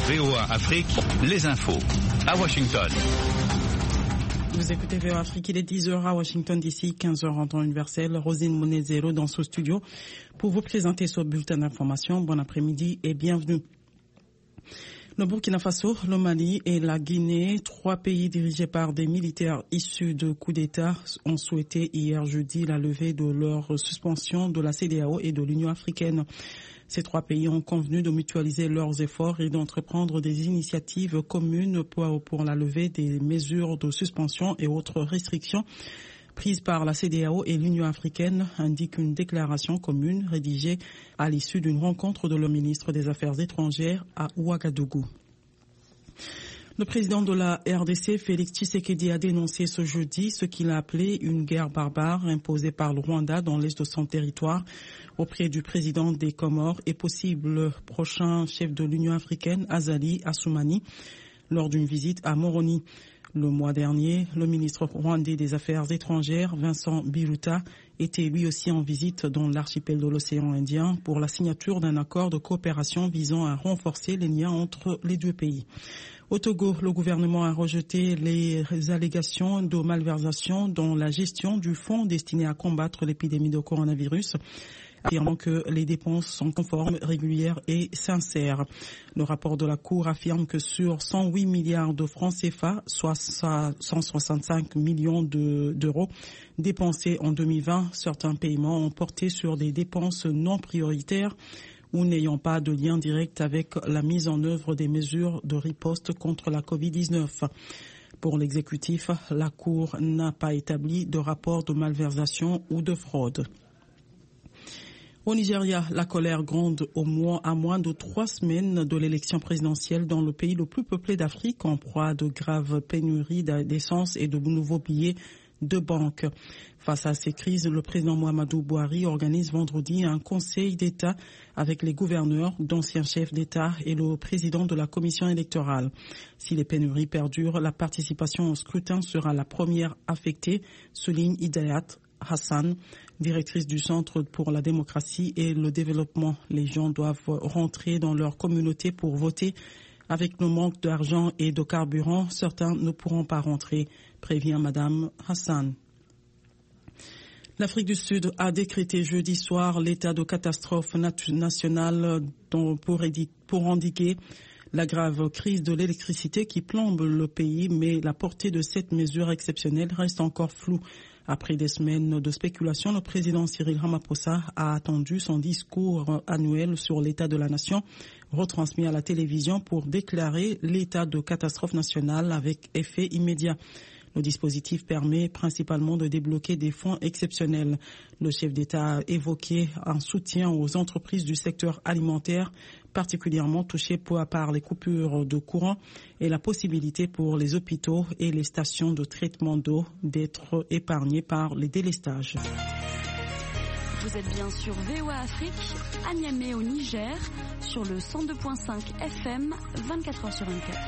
VOA Afrique, les infos à Washington. Vous écoutez VOA Afrique, il est 10h à Washington d'ici, 15h en temps universel. Rosine Monezero dans ce studio pour vous présenter ce bulletin d'information. Bon après-midi et bienvenue. Le Burkina Faso, le Mali et la Guinée, 3 pays dirigés par des militaires issus de coups d'État, ont souhaité hier jeudi la levée de leur suspension de la CEDEAO et de l'Union africaine. Ces 3 pays ont convenu de mutualiser leurs efforts et d'entreprendre des initiatives communes pour la levée des mesures de suspension et autres restrictions prises par la CEDEAO et l'Union africaine, indique une déclaration commune rédigée à l'issue d'une rencontre de leur ministre des Affaires étrangères à Ouagadougou. Le président de la RDC, Félix Tshisekedi, a dénoncé ce jeudi ce qu'il a appelé une guerre barbare imposée par le Rwanda dans l'est de son territoire auprès du président des Comores et possible prochain chef de l'Union africaine, Azali Assoumani, lors d'une visite à Moroni. Le mois dernier, le ministre rwandais des Affaires étrangères, Vincent Biruta, était lui aussi en visite dans l'archipel de l'océan Indien pour la signature d'un accord de coopération visant à renforcer les liens entre les 2 pays. Au Togo, le gouvernement a rejeté les allégations de malversation dans la gestion du fonds destiné à combattre l'épidémie de coronavirus, affirmant que les dépenses sont conformes, régulières et sincères. Le rapport de la Cour affirme que sur 108 milliards de francs CFA, soit 165 millions d'euros dépensés en 2020, certains paiements ont porté sur des dépenses non prioritaires ou n'ayant pas de lien direct avec la mise en œuvre des mesures de riposte contre la Covid-19. Pour l'exécutif, la Cour n'a pas établi de rapport de malversation ou de fraude. Au Nigeria, la colère gronde à moins de 3 semaines de l'élection présidentielle dans le pays le plus peuplé d'Afrique, en proie à de graves pénuries d'essence et de nouveaux billets de banque. Face à ces crises, le président Muhammadu Buhari organise vendredi un conseil d'État avec les gouverneurs, d'anciens chefs d'État et le président de la commission électorale. Si les pénuries perdurent, la participation au scrutin sera la première affectée, souligne Hidayat Hassan, directrice du Centre pour la démocratie et le développement. Les gens doivent rentrer dans leur communauté pour voter. Avec le manque d'argent et de carburant, certains ne pourront pas rentrer, prévient Madame Hassan. L'Afrique du Sud a décrété jeudi soir l'état de catastrophe nationale pour endiguer la grave crise de l'électricité qui plombe le pays, mais la portée de cette mesure exceptionnelle reste encore floue. Après des semaines de spéculation, le président Cyril Ramaphosa a attendu son discours annuel sur l'état de la nation, retransmis à la télévision pour déclarer l'état de catastrophe nationale avec effet immédiat. Le dispositif permet principalement de débloquer des fonds exceptionnels. Le chef d'État a évoqué un soutien aux entreprises du secteur alimentaire, particulièrement touchées par les coupures de courant, et la possibilité pour les hôpitaux et les stations de traitement d'eau d'être épargnés par les délestages. Vous êtes bien sur VOA Afrique, à Niamey au Niger, sur le 102.5 FM, 24h sur 24.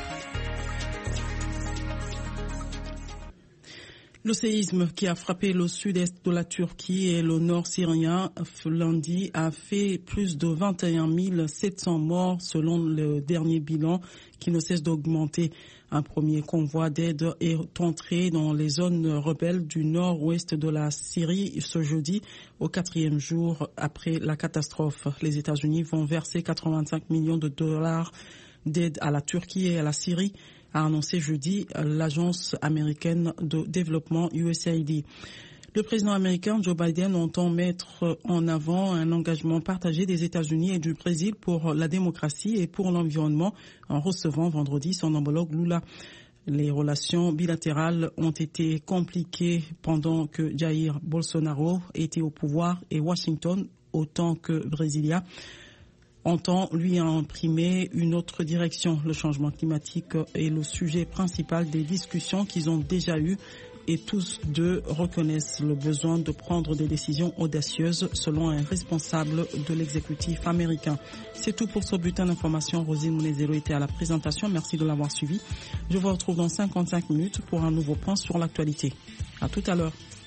Le séisme qui a frappé le sud-est de la Turquie et le nord syrien lundi a fait plus de 21 700 morts selon le dernier bilan qui ne cesse d'augmenter. Un premier convoi d'aide est entré dans les zones rebelles du nord-ouest de la Syrie ce jeudi, au 4e jour après la catastrophe. Les États-Unis vont verser 85 millions de dollars d'aide à la Turquie et à la Syrie, a annoncé jeudi l'agence américaine de développement USAID. Le président américain Joe Biden entend mettre en avant un engagement partagé des États-Unis et du Brésil pour la démocratie et pour l'environnement en recevant vendredi son homologue Lula. Les relations bilatérales ont été compliquées pendant que Jair Bolsonaro était au pouvoir et Washington, autant que Brasilia, entend lui imprimer une autre direction. Le changement climatique est le sujet principal des discussions qu'ils ont déjà eues et tous deux reconnaissent le besoin de prendre des décisions audacieuses selon un responsable de l'exécutif américain. C'est tout pour ce bulletin d'information. Rosine Monezero était à la présentation. Merci de l'avoir suivi. Je vous retrouve dans 55 minutes pour un nouveau point sur l'actualité. À tout à l'heure.